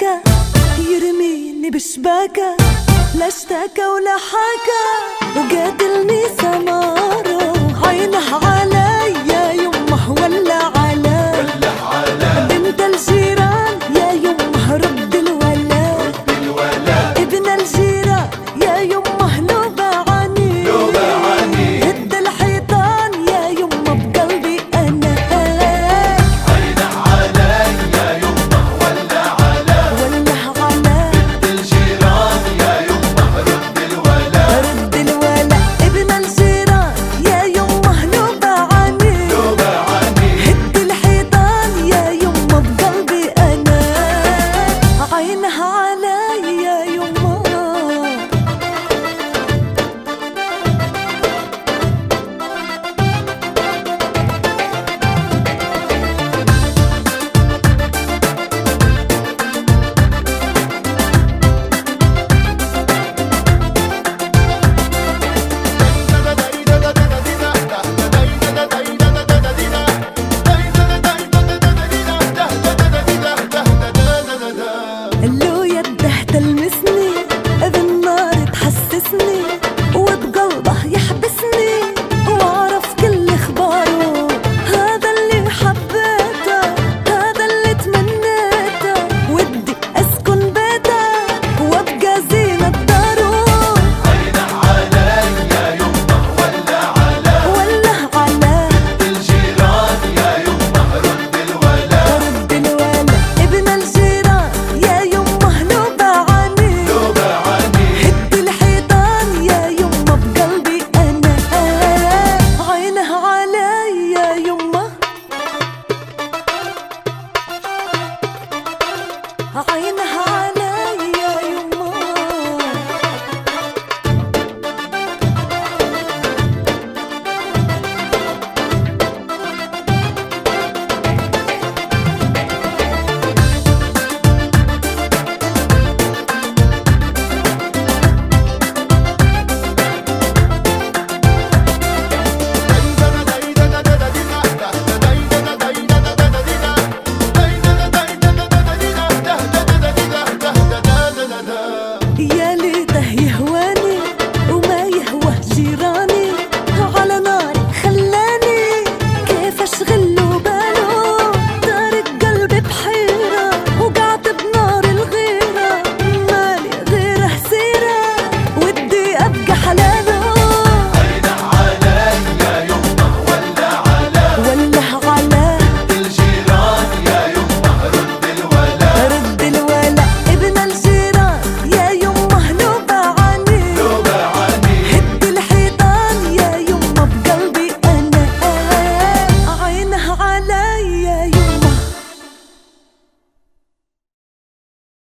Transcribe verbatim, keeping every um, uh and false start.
حكى يرميني بشباكة، لا اشتكى ولا حكى وقاتلني سماره. عينه عليا يمه ولا علي بنت الجيران يا يمه رد الولا، ابن الجيران يا يمه نوبة عني هد الحيطان يا يمه بقلبي انا. عينه علي يا يمه ولا علي ولا علي بنت الجيران يا يمه رد الولا، رد الولا، ابن الجيران يا يمه نوبة عني نوبة عني هد الحيطان يا يمه بقلبي انا. عينها علي يا يمه اللو يده تلمسني بالنار تحسسني وبقلبه يحبسني واعرف كل اخباره. هذا اللي حبيته هذا اللي تمنيته ودي اسكن بيته وابقى زينة داره. عينه علي يا يمه ولا علي ولا على بنت الجيران يا يمه رد الولا، رد الولا، ابن الجيران يا يمه نوبة عني نوبة عني هد الحيطان يا يمه بقلبي انا. عينها علي يا يمه عينها